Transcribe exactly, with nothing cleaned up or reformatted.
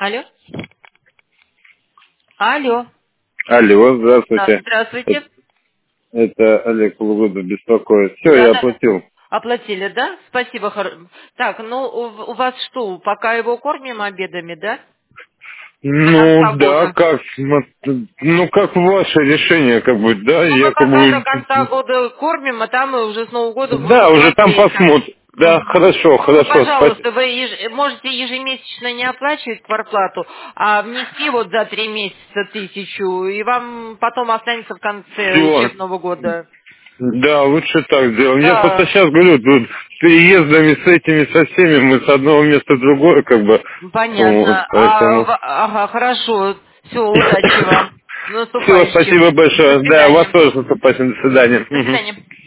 Алло? Алло. Алло, Да, здравствуйте. здравствуйте. Это Олег Полугодов беспокоит. Все, Да, я да, да. оплатил. Оплатили, да? Спасибо. хор- Так, ну, у, у вас что, пока его кормим обедами, да? До конца Ну, да, года. как, смо- ну, как ваше решение, как бы, да, Ну, мы я как пока до бы, конца года кормим, а там мы уже с Нового года да, будем уже там смотреть, как... посмотрим. Да, Мгм. хорошо, Ну, хорошо, спасибо. пожалуйста, вы еж- можете ежемесячно не оплачивать квартплату, а внести вот за три месяца тысячу, и вам потом останется в конце Все. учебного года. Да, лучше так сделаем. Я просто Да, сейчас говорю, тут с переездами, с этими, со всеми, мы с одного места в другое, как бы, вот, понятно. А, поэтому... в- ага, хорошо. Все, удачи вам. С Все, наступающим. спасибо До большое. Да, у вас свидания. тоже наступающим. До свидания. До Мгм. свидания.